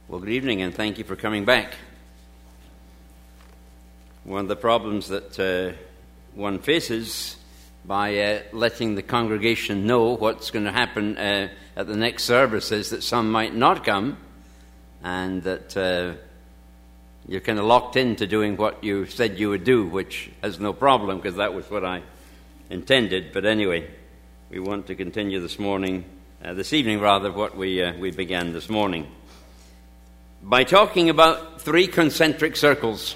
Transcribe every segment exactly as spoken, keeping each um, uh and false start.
Well, good evening, and thank you for coming back. One of the problems that uh, one faces by uh, letting the congregation know what's going to happen uh, at the next service is that some might not come, and that uh, you're kind of locked into doing what you said you would do, which has no problem, because that was what I intended. But anyway, we want to continue this morning, uh, this evening rather, what we uh, we began this morning, by talking about three concentric circles.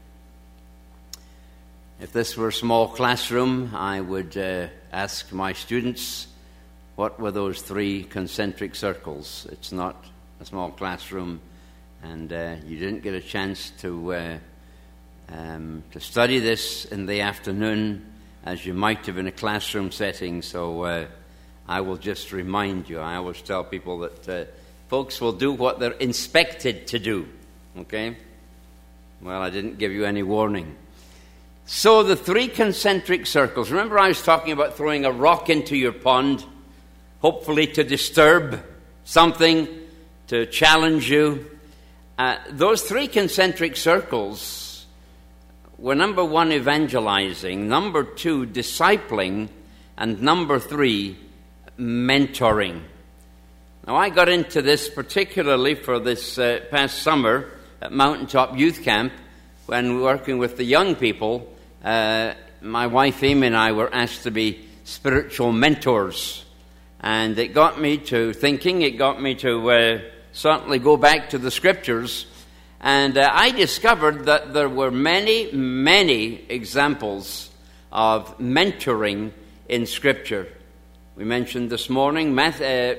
If this were a small classroom, I would uh, ask my students, what were those three concentric circles? It's not a small classroom, and uh, you didn't get a chance to uh, um, to study this in the afternoon as you might have in a classroom setting, so uh, I will just remind you. I always tell people that uh, folks will do what they're inspected to do, okay? Well, I didn't give you any warning. So the three concentric circles. Remember I was talking about throwing a rock into your pond, hopefully to disturb something, to challenge you. Uh, those three concentric circles were, number one, evangelizing, number two, discipling, and number three, mentoring. Now, I got into this particularly for this uh, past summer at Mountaintop Youth Camp when working with the young people. Uh, my wife Amy and I were asked to be spiritual mentors, and it got me to thinking, it got me to uh, certainly go back to the scriptures, and uh, I discovered that there were many, many examples of mentoring in scripture. We mentioned this morning Math, uh,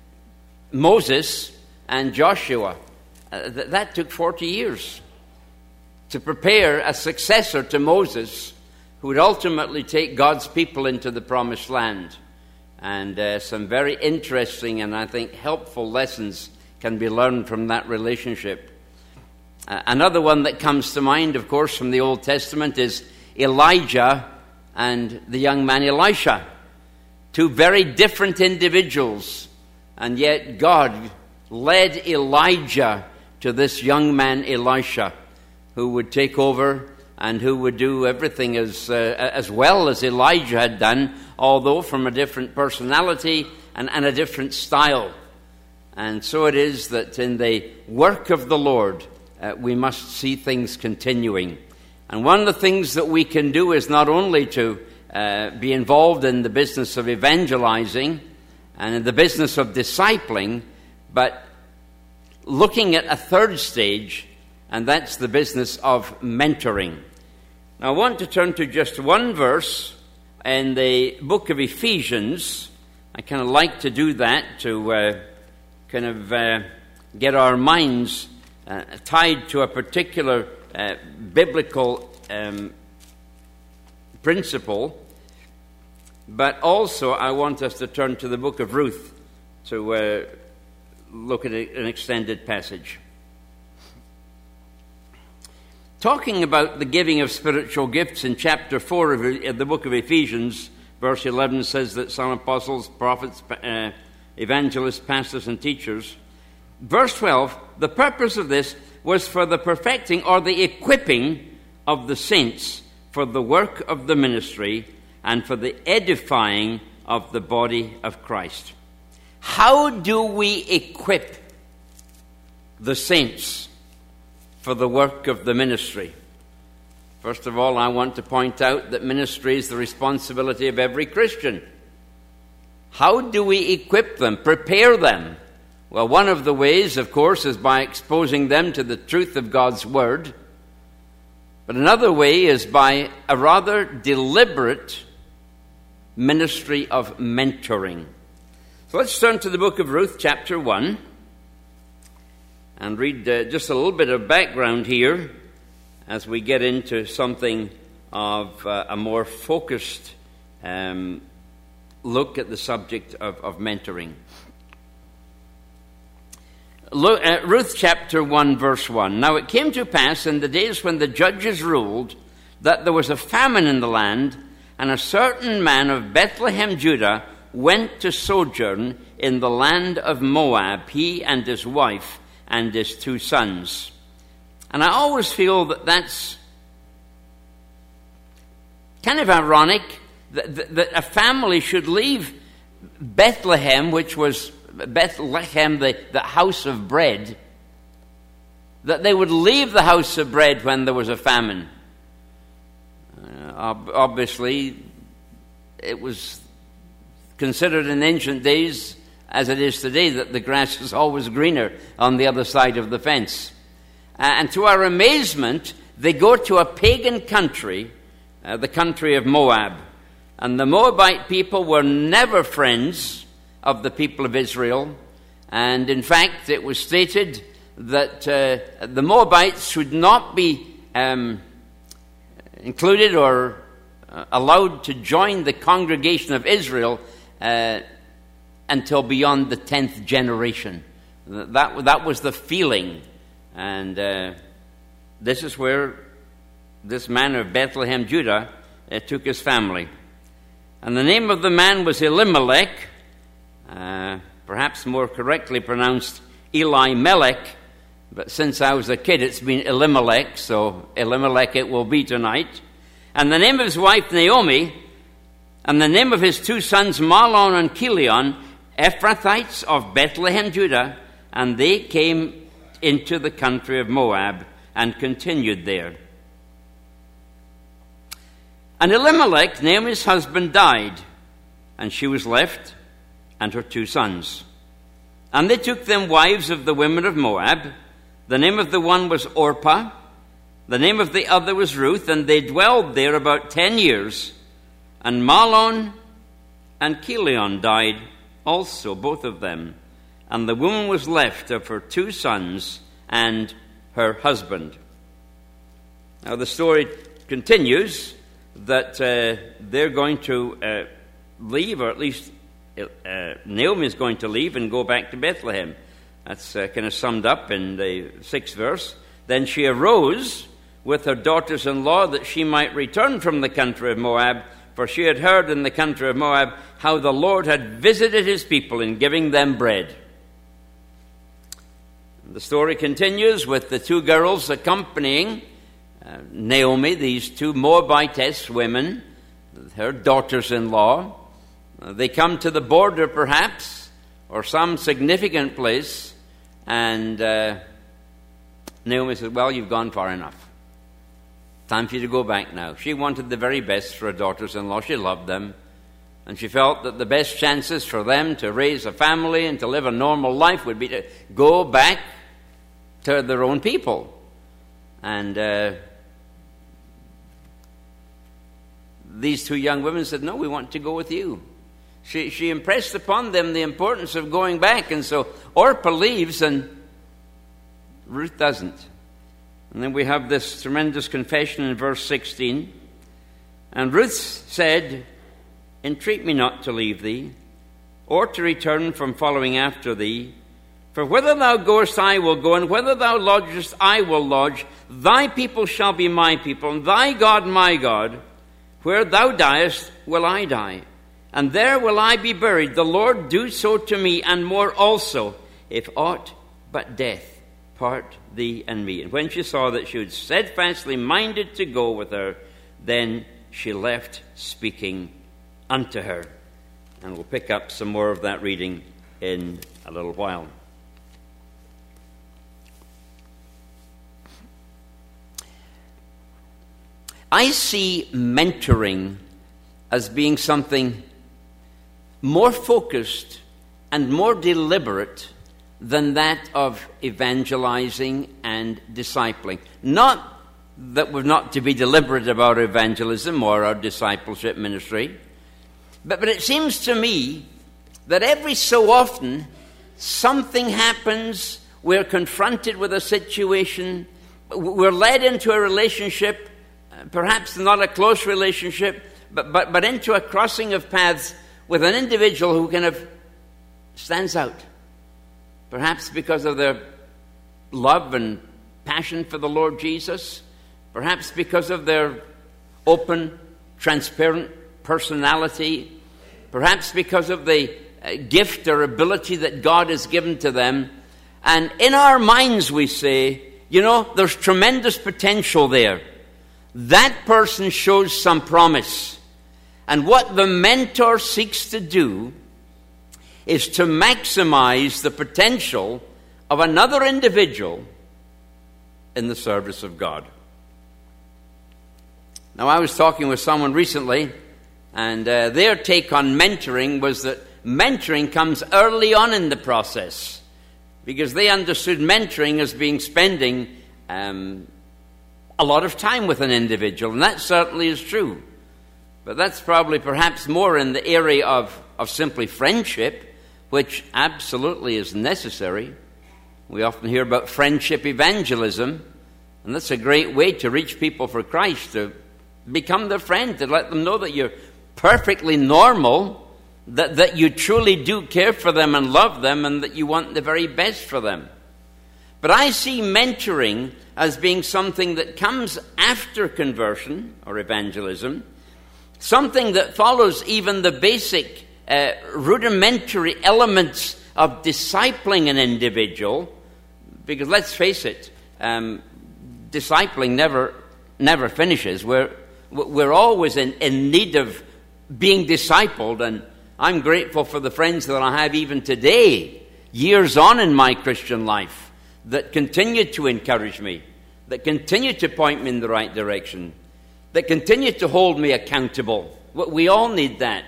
Moses and Joshua. Uh, th- that took forty years to prepare a successor to Moses who would ultimately take God's people into the promised land. And uh, some very interesting and I think helpful lessons can be learned from that relationship. Uh, another one that comes to mind, of course, from the Old Testament is Elijah and the young man Elisha. Two very different individuals. And yet God led Elijah to this young man Elisha, who would take over and who would do everything as uh, as well as Elijah had done, although from a different personality and, and a different style. And so it is that in the work of the Lord, uh, we must see things continuing. And one of the things that we can do is not only to uh, be involved in the business of evangelizing and in the business of discipling, but looking at a third stage, and that's the business of mentoring. Now, I want to turn to just one verse in the book of Ephesians. I kind of like to do that to uh, kind of uh, get our minds uh, tied to a particular uh, biblical um, principle. But also, I want us to turn to the book of Ruth to uh, look at an extended passage. Talking about the giving of spiritual gifts in chapter four of the book of Ephesians, verse eleven says that some apostles, prophets, uh, evangelists, pastors, and teachers. Verse twelve, the purpose of this was for the perfecting or the equipping of the saints for the work of the ministry and for the edifying of the body of Christ. How do we equip the saints for the work of the ministry? First of all, I want to point out that ministry is the responsibility of every Christian. How do we equip them, prepare them? Well, one of the ways, of course, is by exposing them to the truth of God's Word. But another way is by a rather deliberate ministry of mentoring. So let's turn to the book of Ruth, chapter one, and read uh, just a little bit of background here as we get into something of uh, a more focused um, look at the subject of, of mentoring. Look at Ruth chapter one, verse one. Now it came to pass in the days when the judges ruled that there was a famine in the land, and a certain man of Bethlehem, Judah, went to sojourn in the land of Moab, he and his wife, and his two sons. And I always feel that that's kind of ironic that, that, that a family should leave Bethlehem, which was Bethlehem, the, the house of bread, that they would leave the house of bread when there was a famine. Uh, obviously, it was considered in ancient days, as it is today, that the grass is always greener on the other side of the fence. Uh, and to our amazement, they go to a pagan country, uh, the country of Moab. And the Moabite people were never friends of the people of Israel. And in fact, it was stated that uh, the Moabites should not be um, included or uh, allowed to join the congregation of Israel uh, until beyond the tenth generation. That, that was the feeling. And uh, this is where this man of Bethlehem, Judah, uh, took his family. And the name of the man was Elimelech, uh, perhaps more correctly pronounced Elimelech, but since I was a kid it's been Elimelech, so Elimelech it will be tonight. And the name of his wife Naomi, and the name of his two sons Mahlon and Chilion, Ephrathites of Bethlehem, Judah, and they came into the country of Moab and continued there. And Elimelech, Naomi's husband, died, and she was left and her two sons. And they took them wives of the women of Moab. The name of the one was Orpah, the name of the other was Ruth, and they dwelled there about ten years. And Mahlon and Chilion died also, both of them. And the woman was left of her two sons and her husband. Now the story continues that uh, they're going to uh, leave, or at least uh, Naomi is going to leave and go back to Bethlehem. That's uh, kind of summed up in the sixth verse. Then she arose with her daughters-in-law that she might return from the country of Moab, for she had heard in the country of Moab how the Lord had visited his people in giving them bread. The story continues with the two girls accompanying uh, Naomi, these two Moabitess women, her daughters-in-law. Uh, they come to the border, perhaps, or some significant place, and uh, Naomi says, well, you've gone far enough. Time for you to go back now. She wanted the very best for her daughters-in-law. She loved them. And she felt that the best chances for them to raise a family and to live a normal life would be to go back to their own people. And uh, these two young women said, no, we want to go with you. She, she impressed upon them the importance of going back. And so Orpah leaves and Ruth doesn't. And then we have this tremendous confession in verse sixteen. And Ruth said, entreat me not to leave thee, or to return from following after thee. For whither thou goest, I will go, and whither thou lodgest, I will lodge. Thy people shall be my people, and thy God my God. Where thou diest, will I die, and there will I be buried. The Lord do so to me, and more also, if aught but death part thee and me. And when she saw that she was steadfastly minded to go with her, then she left speaking unto her. And we'll pick up some more of that reading in a little while. I see mentoring as being something more focused and more deliberate than that of evangelizing and discipling. Not that we're not to be deliberate about evangelism or our discipleship ministry, but, but it seems to me that every so often something happens, we're confronted with a situation, we're led into a relationship, perhaps not a close relationship, but, but, but into a crossing of paths with an individual who kind of stands out. Perhaps because of their love and passion for the Lord Jesus. Perhaps because of their open, transparent personality. Perhaps because of the gift or ability that God has given to them. And in our minds we say, you know, there's tremendous potential there. That person shows some promise. And what the mentor seeks to do is to maximize the potential of another individual in the service of God. Now, I was talking with someone recently, and uh, their take on mentoring was that mentoring comes early on in the process, because they understood mentoring as being spending um, a lot of time with an individual, and that certainly is true. But that's probably perhaps more in the area of, of simply friendship, which absolutely is necessary. We often hear about friendship evangelism, and that's a great way to reach people for Christ, to become their friend, to let them know that you're perfectly normal, that, that you truly do care for them and love them, and that you want the very best for them. But I see mentoring as being something that comes after conversion or evangelism, something that follows even the basic uh, rudimentary elements of discipling an individual, because let's face it, um, discipling never never finishes. We're, we're always in, in need of being discipled, and I'm grateful for the friends that I have even today, years on in my Christian life, that continue to encourage me, that continue to point me in the right direction, that continue to hold me accountable. We all need that.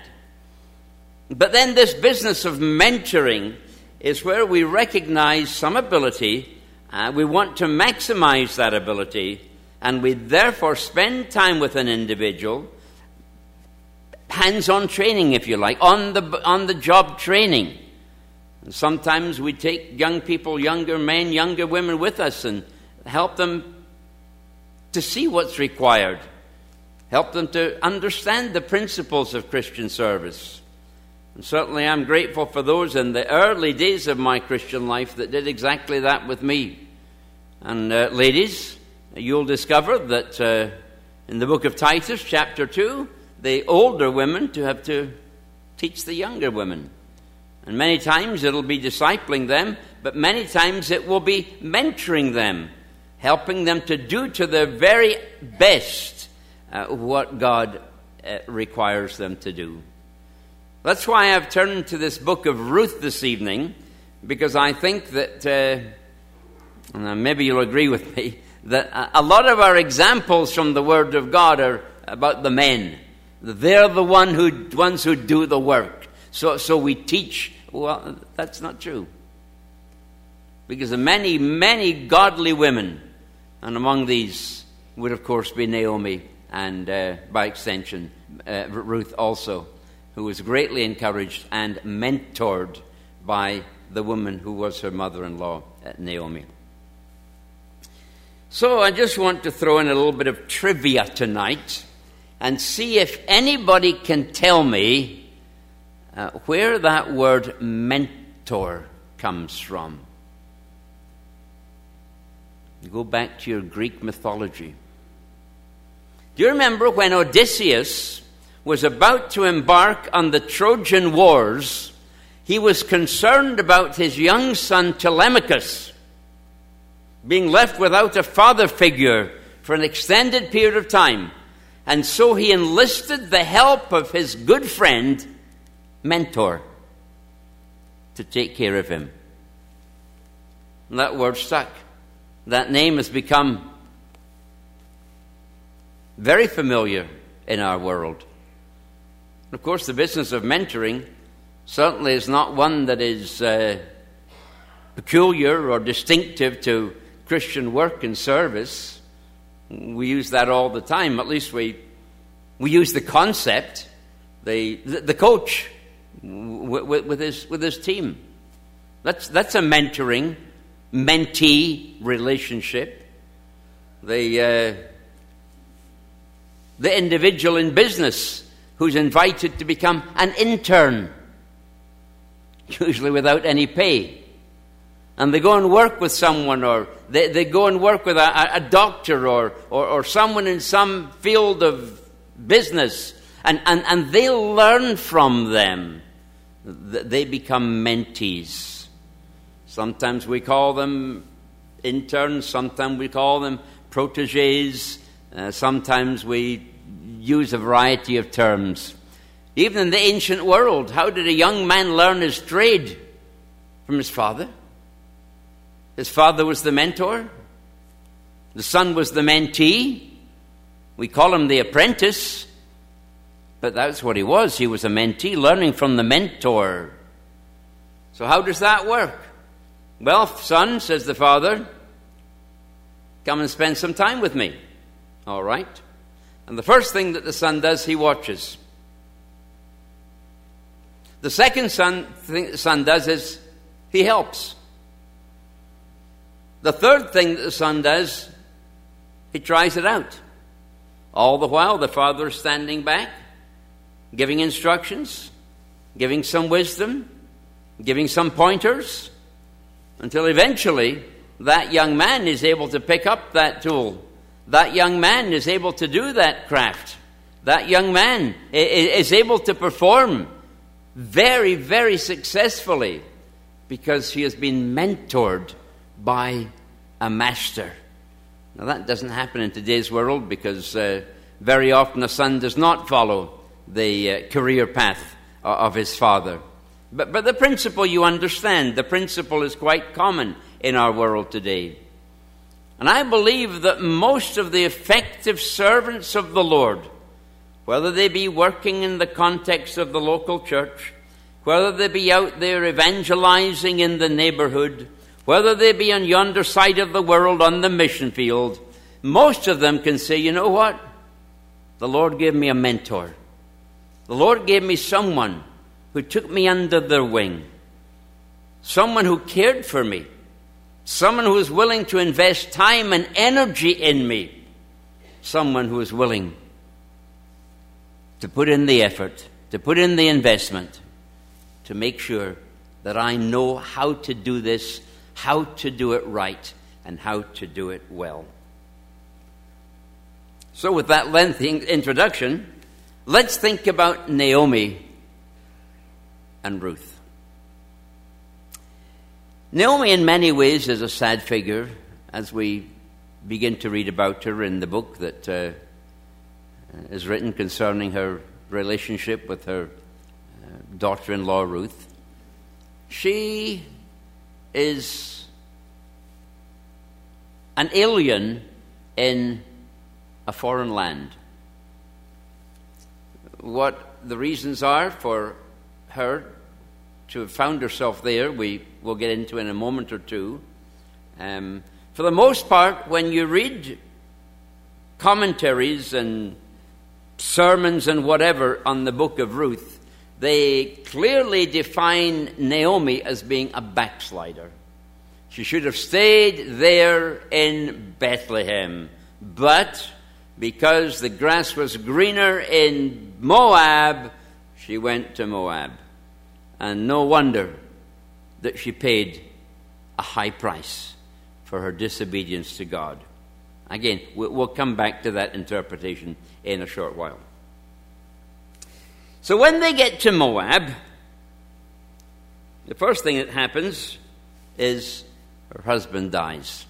But then this business of mentoring is where we recognize some ability, uh, we want to maximize that ability, and we therefore spend time with an individual, hands-on training, if you like, on the on the job training. And sometimes we take young people, younger men, younger women with us and help them to see what's required, help them to understand the principles of Christian service. And certainly I'm grateful for those in the early days of my Christian life that did exactly that with me. And uh, ladies, you'll discover that uh, in the book of Titus, chapter two, the older women to have to teach the younger women. And many times it'll be discipling them, but many times it will be mentoring them, helping them to do to their very best uh, what God uh, requires them to do. That's why I've turned to this book of Ruth this evening, because I think that, uh, and maybe you'll agree with me, that a lot of our examples from the Word of God are about the men. They're the one who, ones who do the work. So, so we teach. Well, that's not true. Because the many, many godly women, and among these would, of course, be Naomi, and uh, by extension, uh, Ruth also, who was greatly encouraged and mentored by the woman who was her mother-in-law, Naomi. So I just want to throw in a little bit of trivia tonight and see if anybody can tell me uh, where that word mentor comes from. You go back to your Greek mythology. Do you remember when Odysseus was about to embark on the Trojan Wars, he was concerned about his young son Telemachus being left without a father figure for an extended period of time. And so he enlisted the help of his good friend, Mentor, to take care of him. And that word stuck. That name has become very familiar in our world. Of course, the business of mentoring certainly is not one that is uh, peculiar or distinctive to Christian work and service. We use that all the time. At least we we use the concept. The the, the coach w- w- with his with his team. That's that's a mentoring, mentee relationship. The uh, the individual in business who's invited to become an intern, usually without any pay. And they go and work with someone, or they, they go and work with a, a doctor or, or, or someone in some field of business, and, and, and they learn from them. They become mentees. Sometimes we call them interns, sometimes we call them protégés, uh, sometimes we use a variety of terms. Even in the ancient world, how did a young man learn his trade? From his father. His father was the mentor. The son was the mentee. We call him the apprentice, but that's what he was. He was a mentee, learning from the mentor. So how does that work? Well, son, says the father, come and spend some time with me. All right. And the first thing that the son does, he watches. The second son, thing the son does is he helps. The third thing that the son does, he tries it out. All the while, the father is standing back, giving instructions, giving some wisdom, giving some pointers, until eventually that young man is able to pick up that tool. That young man is able to do that craft. That young man is able to perform very, very successfully because he has been mentored by a master. Now that doesn't happen in today's world because uh, very often a son does not follow the uh, career path of his father. But, but the principle you understand, the principle is quite common in our world today. And I believe that most of the effective servants of the Lord, whether they be working in the context of the local church, whether they be out there evangelizing in the neighborhood, whether they be on yonder side of the world on the mission field, most of them can say, you know what? The Lord gave me a mentor. The Lord gave me someone who took me under their wing. Someone who cared for me. Someone who is willing to invest time and energy in me. Someone who is willing to put in the effort, to put in the investment, to make sure that I know how to do this, how to do it right, and how to do it well. So with that lengthy introduction, let's think about Naomi and Ruth. Naomi in many ways is a sad figure as we begin to read about her in the book that uh, is written concerning her relationship with her uh, daughter-in-law Ruth. She is an alien in a foreign land. What the reasons are for her to have found herself there, we will get into in a moment or two. Um, for the most part, when you read commentaries and sermons and whatever on the book of Ruth, they clearly define Naomi as being a backslider. She should have stayed there in Bethlehem. But because the grass was greener in Moab, she went to Moab. And no wonder that she paid a high price for her disobedience to God. Again, we'll come back to that interpretation in a short while. So when they get to Moab, the first thing that happens is her husband dies.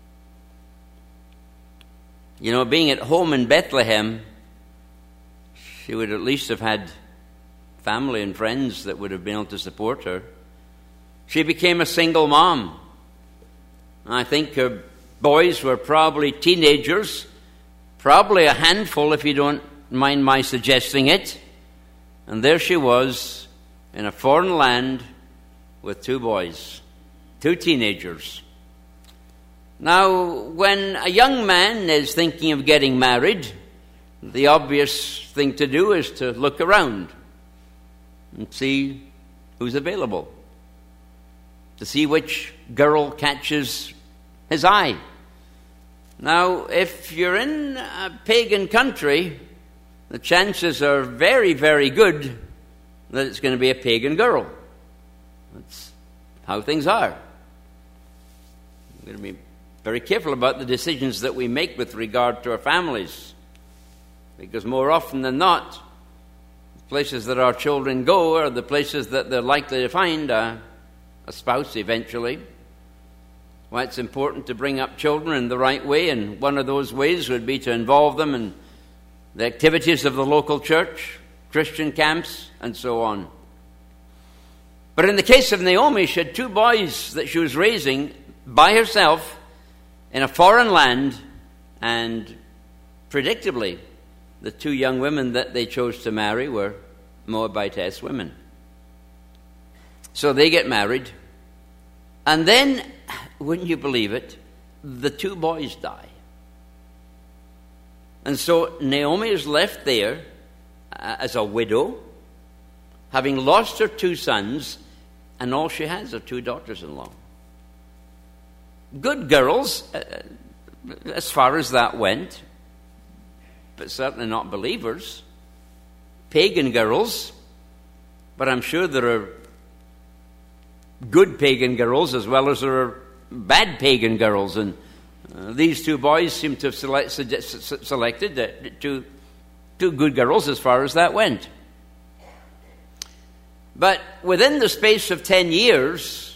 You know, being at home in Bethlehem, she would at least have had family and friends that would have been able to support her. She became a single mom. I think her boys were probably teenagers, probably a handful if you don't mind my suggesting it. And there she was in a foreign land with two boys, two teenagers. Now, when a young man is thinking of getting married, the obvious thing to do is to look around and see who's available, to see which girl catches his eye. Now, if you're in a pagan country, the chances are very, very good that it's going to be a pagan girl. That's how things are. We're going to be very careful about the decisions that we make with regard to our families, because more often than not, the places that our children go are the places that they're likely to find a, a spouse eventually. why it's important to bring up children in the right way, and one of those ways would be to involve them in the activities of the local church, Christian camps, and so on. But in the case of Naomi, she had two boys that she was raising by herself in a foreign land, and predictably, the two young women that they chose to marry were Moabitess women. So they get married, and then, wouldn't you believe it, the two boys die. And so Naomi is left there uh, as a widow, having lost her two sons, and all she has are two daughters-in-law. Good girls, uh, as far as that went, but certainly not believers. Pagan girls, but I'm sure there are good pagan girls as well as there are bad pagan girls, and uh, these two boys seem to have select, suggest, selected uh, two, two good girls as far as that went. But within the space of ten years,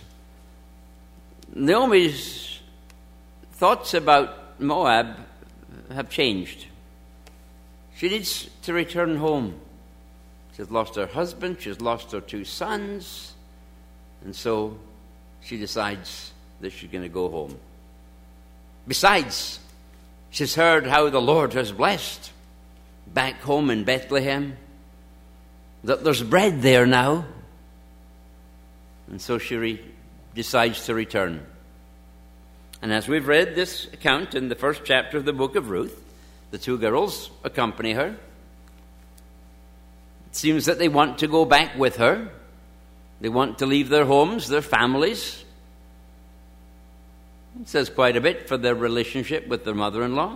Naomi's thoughts about Moab have changed. She needs to return home. She's lost her husband, she's lost her two sons, and so she decides that she's going to go home. Besides, she's heard how the Lord has blessed back home in Bethlehem, that there's bread there now, and so she re- decides to return. And as we've read this account in the first chapter of the book of Ruth, the two girls accompany her. It seems that they want to go back with her. They want to leave their homes, their families. It says quite a bit for their relationship with their mother-in-law.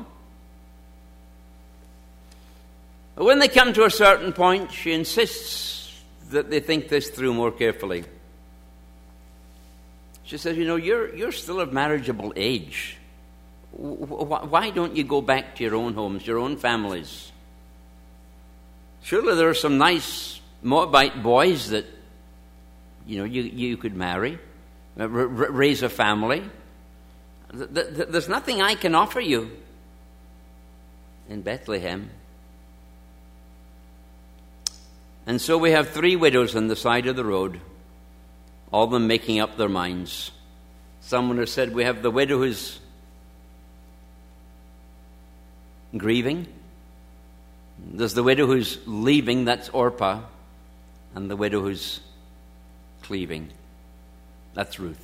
But when they come to a certain point, she insists that they think this through more carefully. She says, you know, you're, you're still of marriageable age. Why don't you go back to your own homes, your own families? Surely there are some nice Moabite boys that, you know, you, you could marry, r- r- raise a family. There's nothing I can offer you in Bethlehem. And so we have three widows on the side of the road, all of them making up their minds. Someone has said we have the widow who's grieving. There's the widow who's leaving, that's Orpah, and the widow who's cleaving, that's Ruth.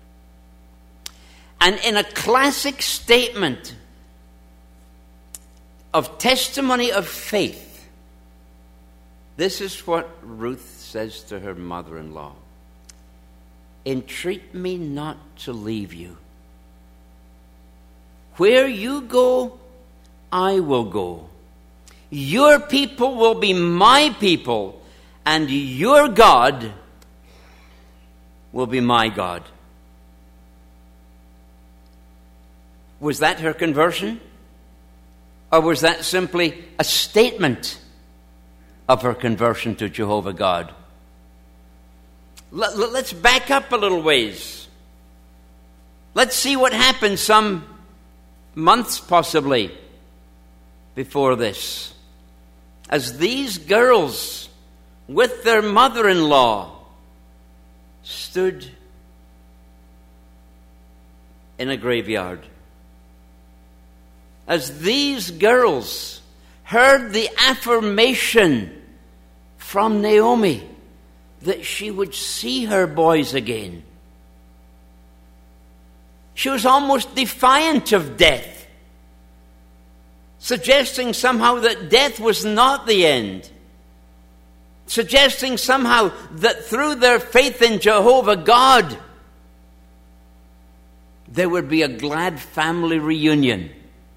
And in a classic statement of testimony of faith, this is what Ruth says to her mother-in-law. Entreat me not to leave you. Where you go, I will go. Your people will be my people, and your God will be my God. Was that her conversion? Or was that simply a statement of her conversion to Jehovah God? Let's back up a little ways. Let's see what happened some months possibly before this. As these girls with their mother-in-law stood in a graveyard. As these girls heard the affirmation from Naomi that she would see her boys again. She was almost defiant of death, suggesting somehow that death was not the end, suggesting somehow that through their faith in Jehovah God, there would be a glad family reunion.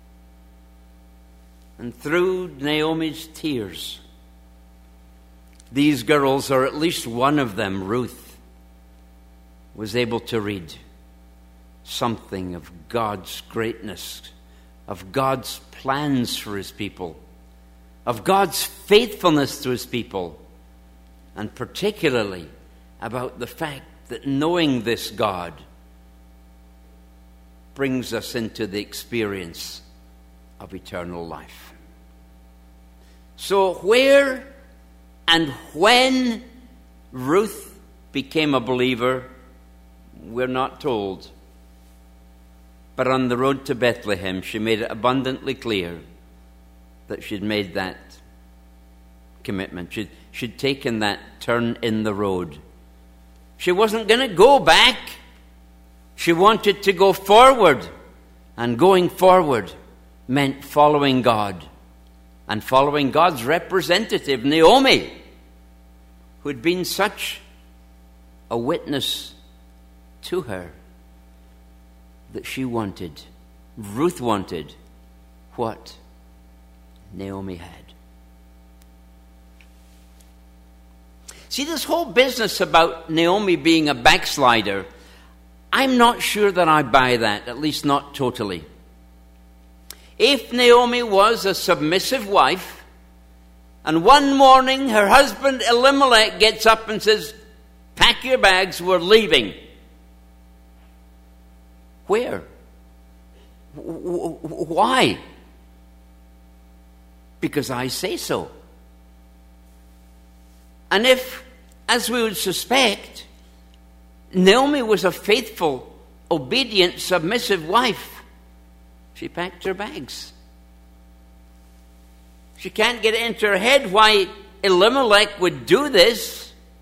And through Naomi's tears, these girls, or at least one of them, Ruth, was able to read something of God's greatness, of God's plans for his people, of God's faithfulness to his people, and particularly about the fact that knowing this God, brings us into the experience of eternal life. So where and when Ruth became a believer, we're not told. But on the road to Bethlehem, she made it abundantly clear that she'd made that commitment. She'd, she'd taken that turn in the road. She wasn't going to go back. She wanted to go forward. And going forward meant following God. And following God's representative, Naomi, who'd been such a witness to her that she wanted, Ruth wanted, what Naomi had. See, this whole business about Naomi being a backslider, I'm not sure that I buy that, at least not totally. If Naomi was a submissive wife, and one morning her husband Elimelech gets up and says, "Pack your bags, we're leaving." Where? Why? Because I say so. And if, as we would suspect, Naomi was a faithful, obedient, submissive wife, she packed her bags. She can't get it into her head why Elimelech would do this.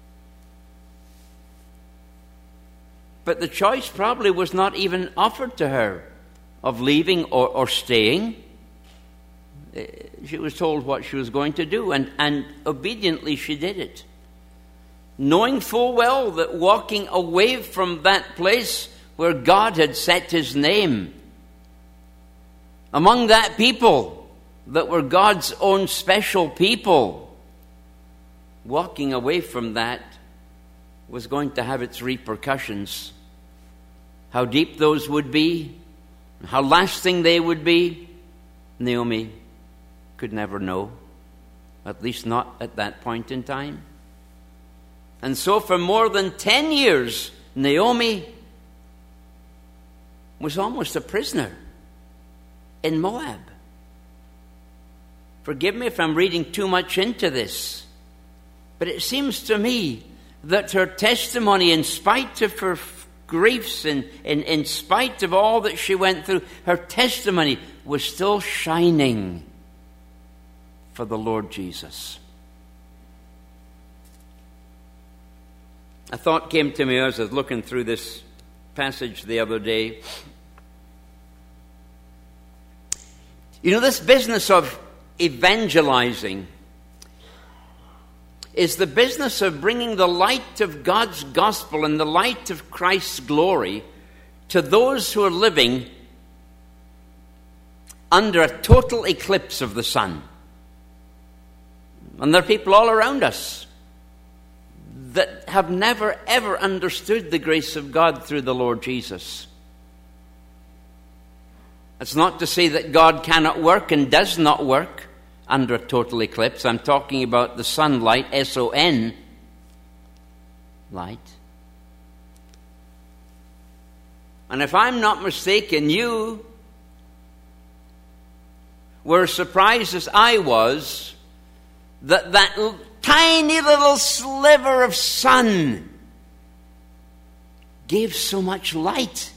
But the choice probably was not even offered to her of leaving or, or staying. She was told what she was going to do, and, and obediently she did it. Knowing full well that walking away from that place where God had set his name, among that people that were God's own special people, walking away from that was going to have its repercussions. How deep those would be, how lasting they would be, Naomi could never know, at least not at that point in time. And so for more than ten years, Naomi was almost a prisoner in Moab. Forgive me if I'm reading too much into this, but it seems to me that her testimony, in spite of her griefs and in, in spite of all that she went through, her testimony was still shining for the Lord Jesus. A thought came to me as I was looking through this passage the other day. You know, this business of evangelizing is the business of bringing the light of God's gospel and the light of Christ's glory to those who are living under a total eclipse of the sun. And there are people all around us that have never ever understood the grace of God through the Lord Jesus. It's not to say that God cannot work and does not work under a total eclipse. I'm talking about the sunlight, S O N, light. And if I'm not mistaken, you were as surprised as I was that that l- tiny little sliver of sun gave so much light.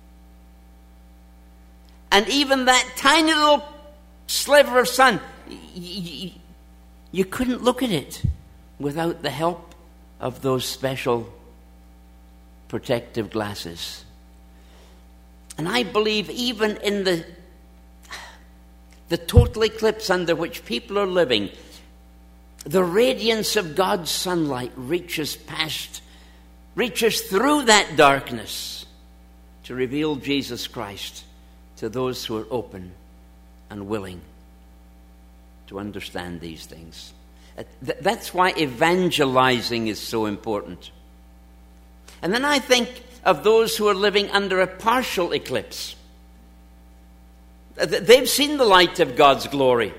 And even that tiny little sliver of sun, you, you couldn't look at it without the help of those special protective glasses. And I believe even in the, the total eclipse under which people are living, the radiance of God's sunlight reaches past, reaches through that darkness to reveal Jesus Christ to those who are open and willing to understand these things. That's why evangelizing is so important. And then I think of those who are living under a partial eclipse. They've seen the light of God's glory.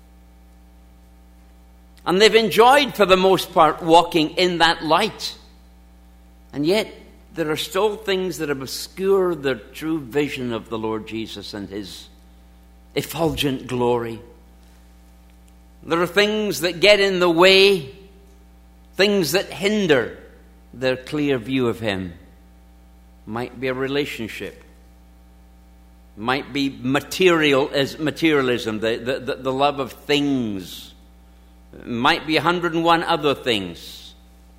And they've enjoyed, for the most part, walking in that light. And yet, there are still things that obscure the true vision of the Lord Jesus and his effulgent glory. There are things that get in the way, things that hinder their clear view of him. Might be a relationship. Might be material as materialism, the, the, the love of things. Might be a hundred and one other things.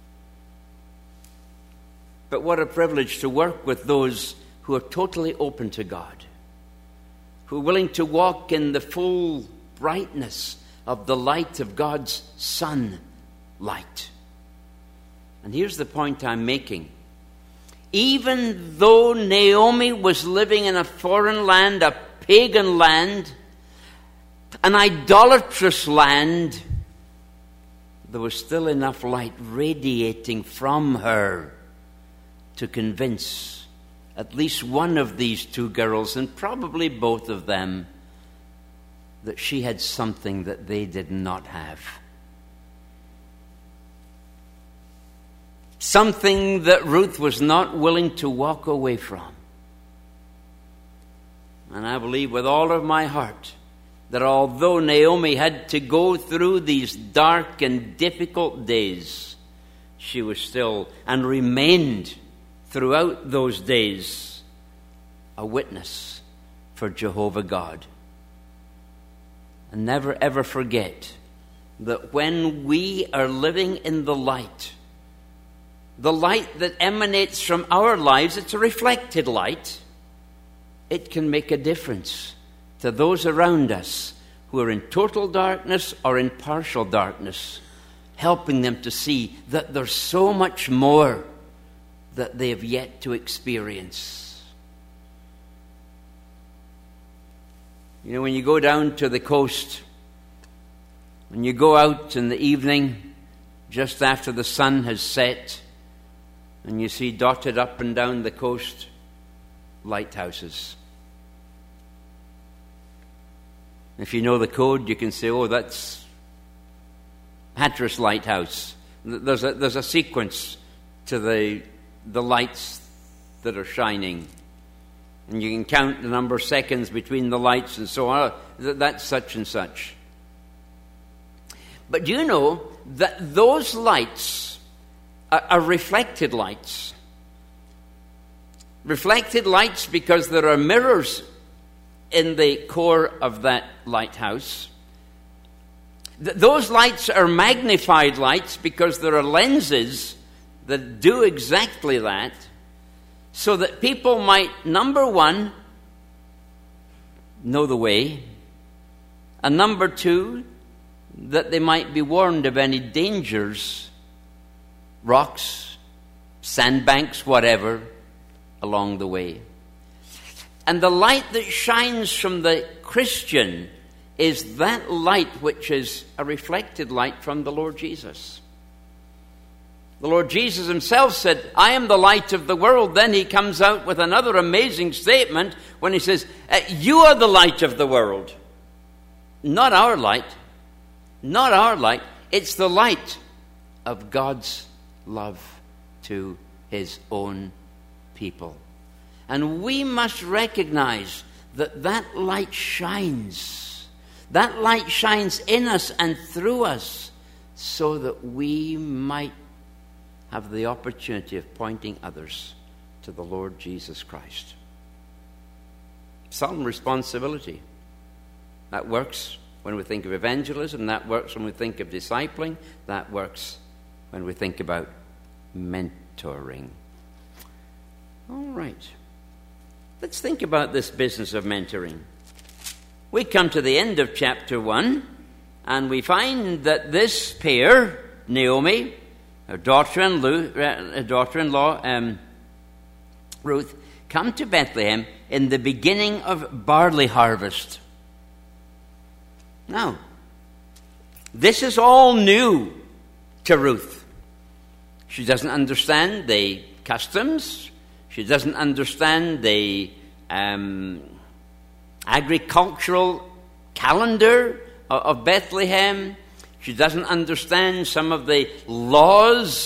But what a privilege to work with those who are totally open to God, who are willing to walk in the full brightness of the light of God's sun light. And here's the point I'm making. Even though Naomi was living in a foreign land, a pagan land, an idolatrous land, there was still enough light radiating from her to convince at least one of these two girls, and probably both of them, that she had something that they did not have. Something that Ruth was not willing to walk away from. And I believe with all of my heart that although Naomi had to go through these dark and difficult days, she was still and remained throughout those days a witness for Jehovah God. And never ever forget that when we are living in the light, the light that emanates from our lives, it's a reflected light. It can make a difference to those around us who are in total darkness or in partial darkness, helping them to see that there's so much more that they have yet to experience. You know, when you go down to the coast, when you go out in the evening, just after the sun has set, and you see dotted up and down the coast lighthouses. If you know the code, you can say, oh, that's Hatteras Lighthouse. There's a, there's a sequence to the, the lights that are shining. And you can count the number of seconds between the lights and so on. That's such and such. But do you know that those lights are reflected lights? Reflected lights because there are mirrors in the core of that lighthouse. Th- those lights are magnified lights because there are lenses that do exactly that, so that people might, number one, know the way, and number two, that they might be warned of any dangers, rocks, sandbanks, whatever, along the way. And the light that shines from the Christian is that light which is a reflected light from the Lord Jesus. The Lord Jesus himself said, I am the light of the world. Then he comes out with another amazing statement when he says, you are the light of the world. Not our light. Not our light. It's the light of God's love to his own people. And we must recognize that that light shines. That light shines in us and through us so that we might have the opportunity of pointing others to the Lord Jesus Christ. Solemn responsibility. That works when we think of evangelism. That works when we think of discipling. That works when we think about mentoring. All right. Let's think about this business of mentoring. We come to the end of chapter one, and we find that this pair, Naomi, her daughter-in-law, her daughter-in-law um, Ruth, come to Bethlehem in the beginning of barley harvest. Now, this is all new to Ruth. She doesn't understand the customs. She doesn't understand the um, agricultural calendar of, of Bethlehem. She doesn't understand some of the laws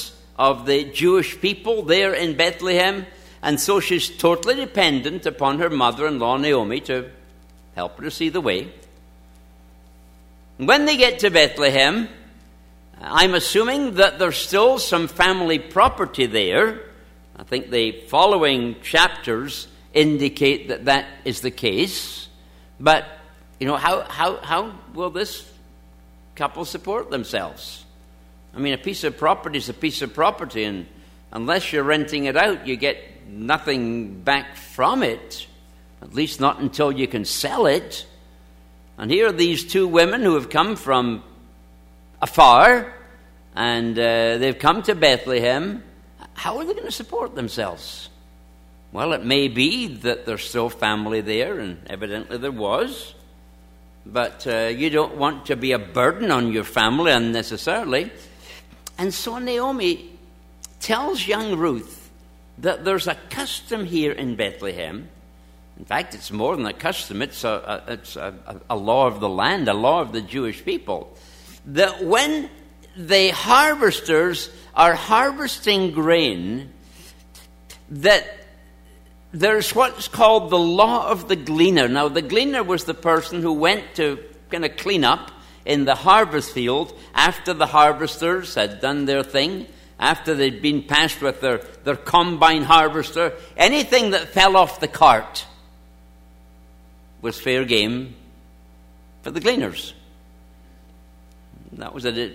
of the Jewish people there in Bethlehem, and so she's totally dependent upon her mother-in-law, Naomi, to help her to see the way. When they get to Bethlehem, I'm assuming that there's still some family property there. I think the following chapters indicate that that is the case. But, you know, how, how, how will this couple support themselves? I mean, a piece of property is a piece of property, and unless you're renting it out, you get nothing back from it, at least not until you can sell it. And here are these two women who have come from afar, and uh, they've come to Bethlehem. How are they going to support themselves? Well, it may be that there's still family there, and evidently there was. But uh, you don't want to be a burden on your family unnecessarily. And so Naomi tells young Ruth that there's a custom here in Bethlehem. In fact, it's more than a custom. It's a, a, it's a, a law of the land, a law of the Jewish people. That when the harvesters are harvesting grain, that there's what's called the law of the gleaner. Now, the gleaner was the person who went to kind of clean up in the harvest field after the harvesters had done their thing, after they'd been passed with their, their combine harvester. Anything that fell off the cart was fair game for the gleaners. That was a,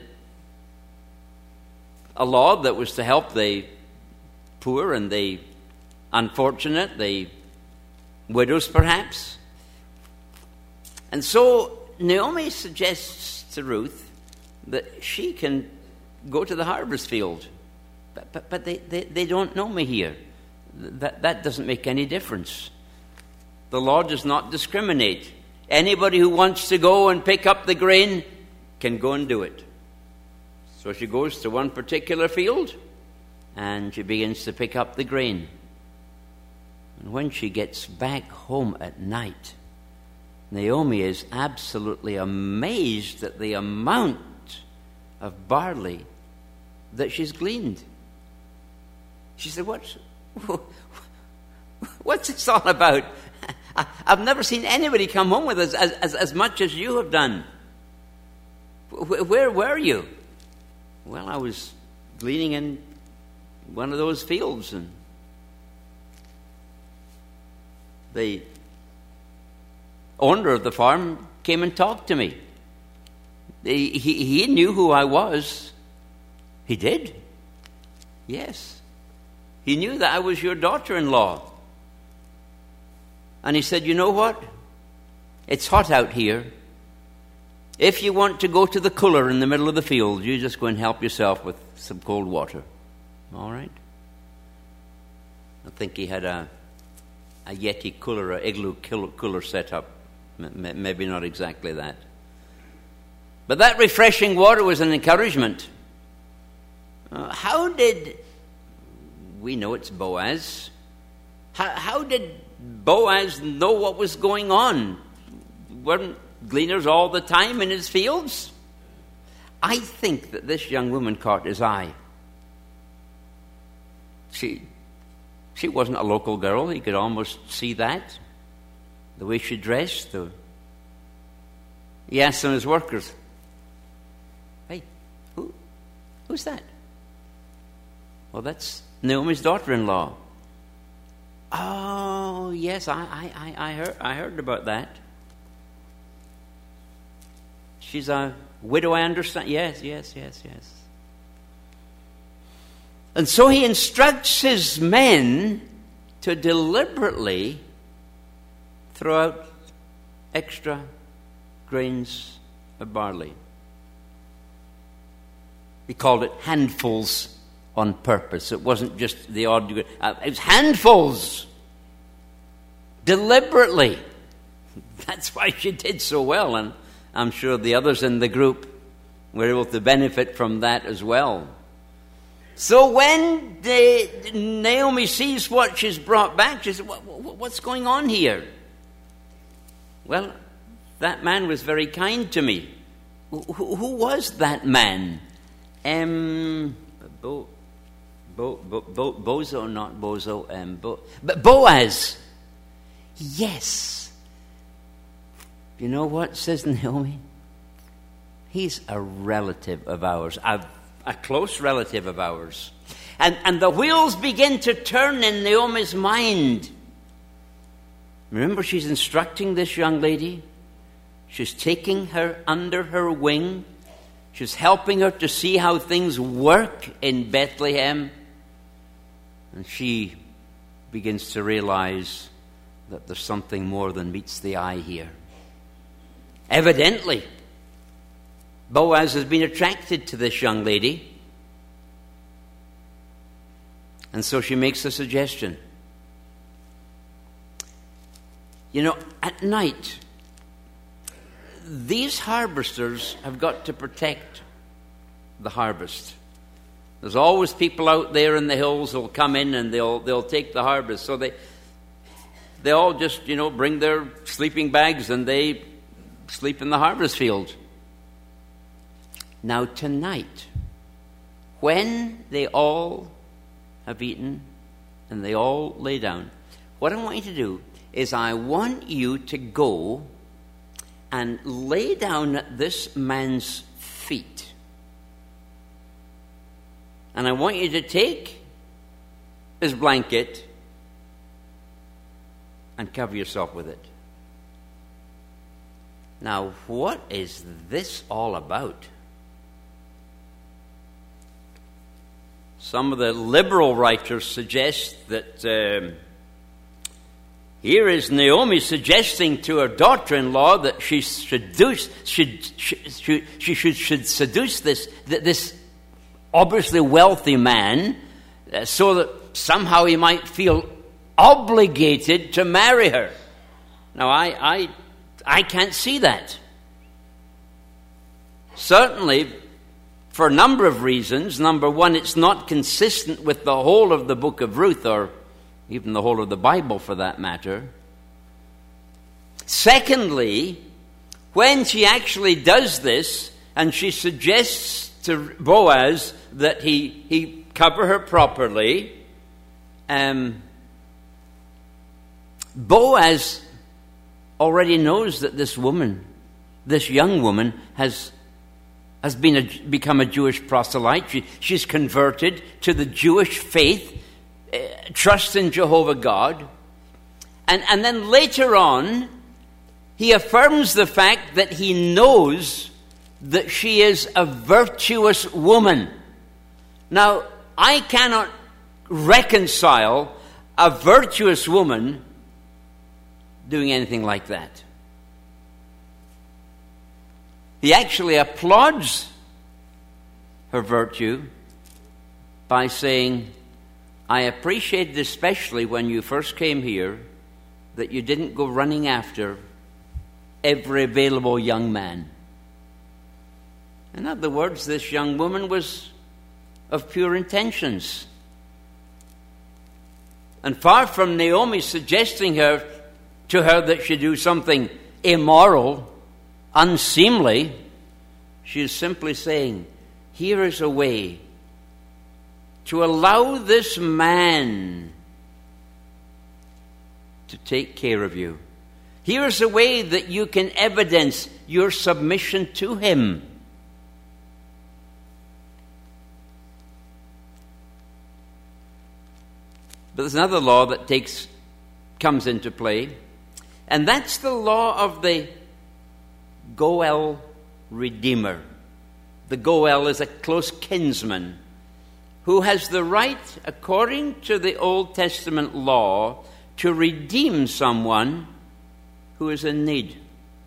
a law that was to help the poor and the unfortunate, the widows perhaps. And so Naomi suggests to Ruth that she can go to the harvest field. But, but, but they, they, they don't know me here. That, that doesn't make any difference. The law does not discriminate. Anybody who wants to go and pick up the grain can go and do it. So she goes to one particular field and she begins to pick up the grain. And when she gets back home at night, Naomi is absolutely amazed at the amount of barley that she's gleaned. She said, What's, what's this all about? I've never seen anybody come home with as, as, as much as you have done. Where were you? Well, I was gleaning in one of those fields, and the owner of the farm came and talked to me. He, he, he knew who I was. He did. Yes. He knew that I was your daughter-in-law. And he said, you know what? It's hot out here. If you want to go to the cooler in the middle of the field, you just go and help yourself with some cold water. All right? I think he had a a Yeti cooler, a igloo cooler set up. Maybe not exactly that. But that refreshing water was an encouragement. Uh, how did, we know it's Boaz, how, how did Boaz know what was going on? Weren't gleaners all the time in his fields? I think that this young woman caught his eye. She, she wasn't a local girl. He could almost see that. The way she dressed. The... He asked some of his workers, hey, who, who's that? Well, that's Naomi's daughter-in-law. Oh, yes, I, I, I, heard, I heard about that. She's a widow, I understand. Yes, yes, yes, yes. And so he instructs his men to deliberately throw out extra grains of barley. He called it handfuls on purpose. It wasn't just the odd, uh, it was handfuls. Deliberately. That's why she did so well, and I'm sure the others in the group were able to benefit from that as well. So when the, Naomi sees what she's brought back, she says, what, what, what's going on here? Well, that man was very kind to me. Who, who was that man? Um, Bo, Bo, Bo, Bo, Bozo, not Bozo, um, Bo, but Boaz. Yes. You know what, says Naomi? He's a relative of ours, a, a close relative of ours. And, and the wheels begin to turn in Naomi's mind. Remember, she's instructing this young lady. She's taking her under her wing. She's helping her to see how things work in Bethlehem. And she begins to realize that there's something more than meets the eye here. Evidently, Boaz has been attracted to this young lady. And so she makes a suggestion. You know, at night, these harvesters have got to protect the harvest. There's always people out there in the hills who'll come in and they'll they'll take the harvest. So they they all just, you know, bring their sleeping bags and they sleep in the harvest field. Now tonight, when they all have eaten and they all lay down, what I want you to do is I want you to go and lay down at this man's feet. And I want you to take his blanket and cover yourself with it. Now, what is this all about? Some of the liberal writers suggest that um, here is Naomi suggesting to her daughter-in-law that she should seduce, should, should, she should, should seduce this, this obviously wealthy man uh, so that somehow he might feel obligated to marry her. Now, I, I, I can't see that. Certainly, for a number of reasons. Number one, it's not consistent with the whole of the book of Ruth, or even the whole of the Bible for that matter. Secondly, when she actually does this, and she suggests to Boaz that he, he cover her properly, um, Boaz already knows that this woman, this young woman, has has been a, become a Jewish proselyte. She, she's converted to the Jewish faith, uh, trust in Jehovah God. And, and then later on, he affirms the fact that he knows that she is a virtuous woman. Now, I cannot reconcile a virtuous woman doing anything like that. He actually applauds her virtue by saying, I appreciated especially when you first came here that you didn't go running after every available young man. In other words, this young woman was of pure intentions. And far from Naomi suggesting her to her that she do something immoral, unseemly, she is simply saying, here is a way to allow this man to take care of you. Here is a way that you can evidence your submission to him. But there's another law that takes comes into play, and that's the law of the Goel Redeemer. The Goel is a close kinsman who has the right, according to the Old Testament law, to redeem someone who is in need.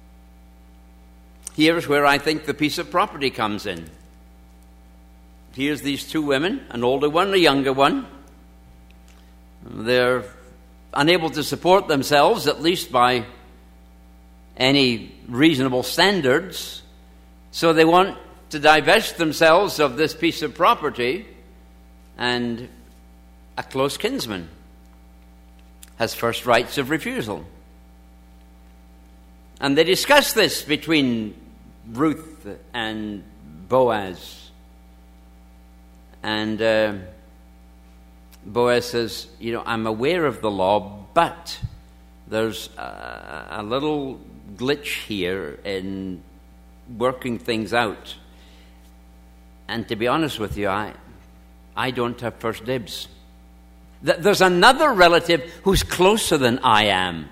Here's where I think the piece of property comes in. Here's these two women, an older one, a younger one. They're unable to support themselves, at least by any reasonable standards, so they want to divest themselves of this piece of property, and a close kinsman has first rights of refusal. And they discuss this between Ruth and Boaz. And uh, Boaz says, you know, I'm aware of the law, but there's a, a little glitch here in working things out. And to be honest with you, I, I don't have first dibs. There's another relative who's closer than I am.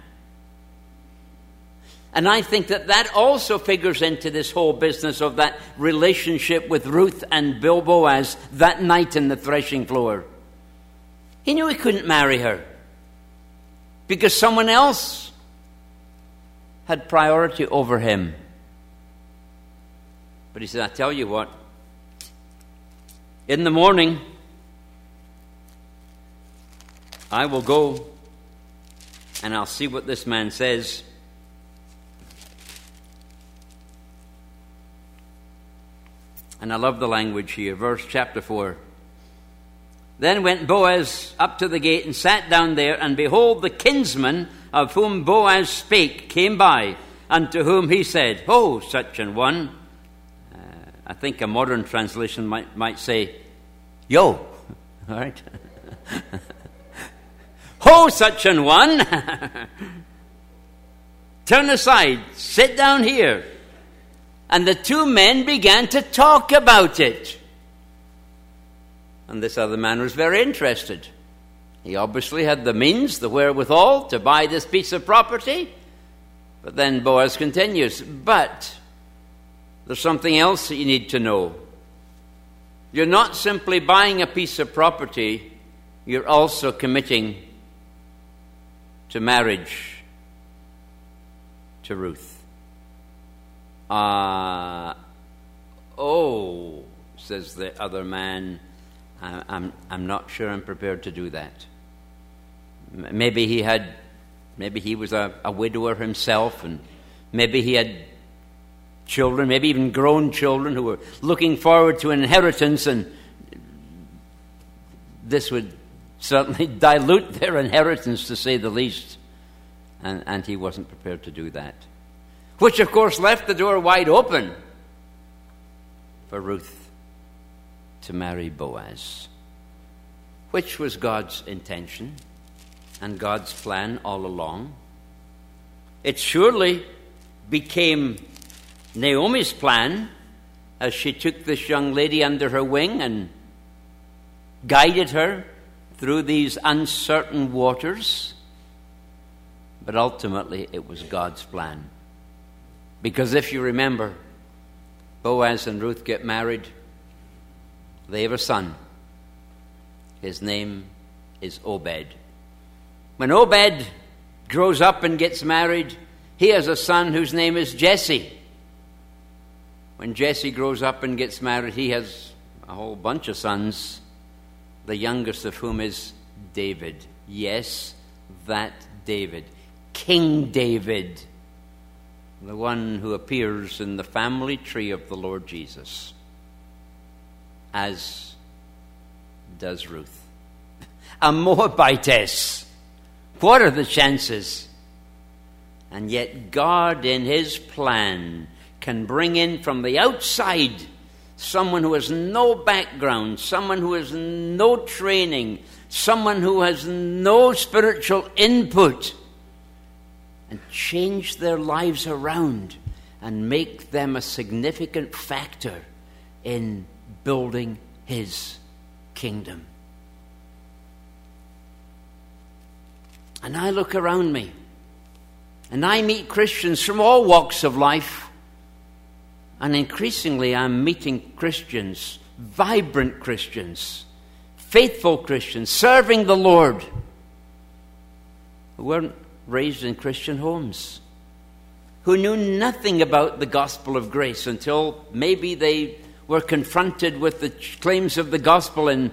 And I think that that also figures into this whole business of that relationship with Ruth and Boaz that night in the threshing floor. He knew he couldn't marry her because someone else had priority over him. But he said, I tell you what, in the morning, I will go and I'll see what this man says. And I love the language here. Verse chapter four. Then went Boaz up to the gate and sat down there, and behold, the kinsman of whom Boaz spake came by, unto whom he said, Ho, such an one. Uh, I think a modern translation might, might say, Yo. All right. Ho, such an one. Turn aside. Sit down here. And the two men began to talk about it. And this other man was very interested. He obviously had the means, the wherewithal to buy this piece of property. But then Boaz continues, but there's something else that you need to know. You're not simply buying a piece of property, you're also committing to marriage to Ruth. Uh, oh, says the other man, I, I'm, I'm not sure I'm prepared to do that. Maybe he had, maybe he was a, a widower himself, and maybe he had children, maybe even grown children who were looking forward to an inheritance, and this would certainly dilute their inheritance, to say the least. And, and he wasn't prepared to do that. Which, of course, left the door wide open for Ruth to marry Boaz, which was God's intention and God's plan all along. It surely became Naomi's plan as she took this young lady under her wing and guided her through these uncertain waters. But ultimately, it was God's plan. Because if you remember, Boaz and Ruth get married. They have a son. His name is Obed. When Obed grows up and gets married, he has a son whose name is Jesse. When Jesse grows up and gets married, he has a whole bunch of sons, the youngest of whom is David. Yes, that David. King David. The one who appears in the family tree of the Lord Jesus, as does Ruth. A Moabitess. What are the chances? And yet God, in his plan, can bring in from the outside someone who has no background, someone who has no training, someone who has no spiritual input, and change their lives around and make them a significant factor in building his kingdom. And I look around me, and I meet Christians from all walks of life, and increasingly I'm meeting Christians, vibrant Christians, faithful Christians, serving the Lord, who weren't raised in Christian homes, who knew nothing about the gospel of grace until maybe they were confronted with the claims of the gospel in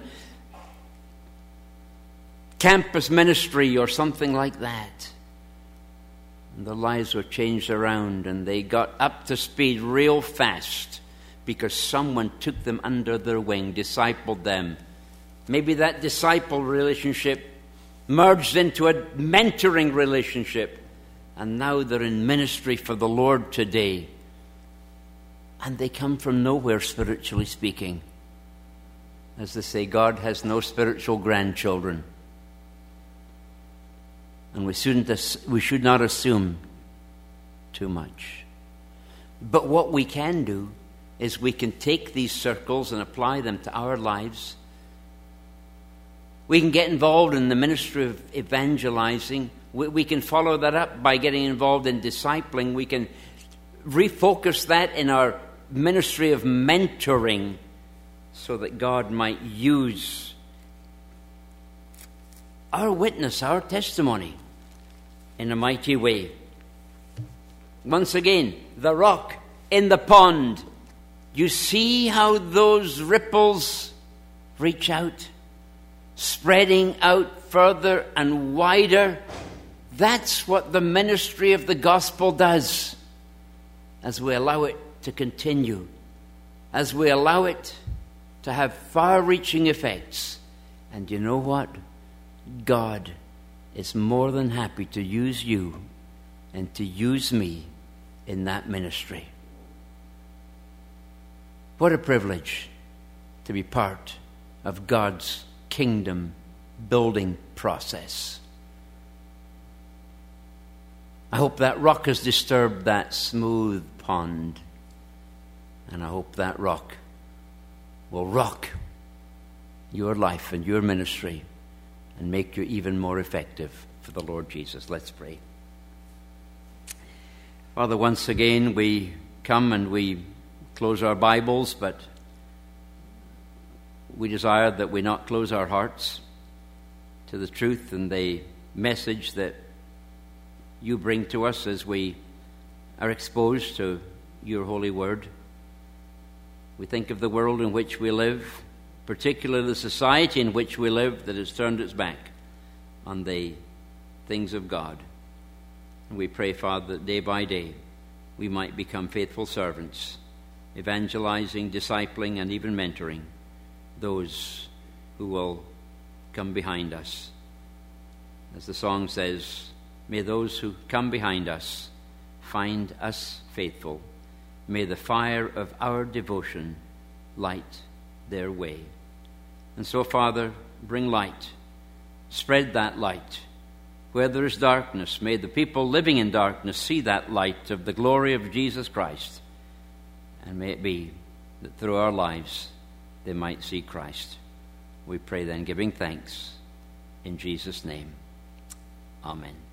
campus ministry or something like that. And their lives were changed around, and they got up to speed real fast because someone took them under their wing, discipled them. Maybe that disciple relationship merged into a mentoring relationship, and now they're in ministry for the Lord today. And they come from nowhere, spiritually speaking. As they say, God has no spiritual grandchildren. And we shouldn't, we should not assume too much. But what we can do is we can take these circles and apply them to our lives. We can get involved in the ministry of evangelizing. We, we can follow that up by getting involved in discipling. We can refocus that in our ministry of mentoring so that God might use our witness, our testimony in a mighty way. Once again, the rock in the pond. You see how those ripples reach out, spreading out further and wider. That's what the ministry of the gospel does as we allow it to continue, as we allow it to have far-reaching effects. And you know what? God is more than happy to use you and to use me in that ministry. What a privilege to be part of God's kingdom building process. I hope that rock has disturbed that smooth pond, and I hope that rock will rock your life and your ministry and make you even more effective for the Lord Jesus. Let's pray. Father, once again we come and we close our Bibles, but we desire that we not close our hearts to the truth and the message that you bring to us as we are exposed to your holy word. We think of the world in which we live, particularly the society in which we live that has turned its back on the things of God. And we pray, Father, that day by day we might become faithful servants, evangelizing, discipling, and even mentoring those who will come behind us. As the song says, may those who come behind us find us faithful. May the fire of our devotion light their way. And so, Father, bring light. Spread that light. Where there is darkness, may the people living in darkness see that light of the glory of Jesus Christ. And may it be that through our lives they might see Christ. We pray then, giving thanks in Jesus' name. Amen.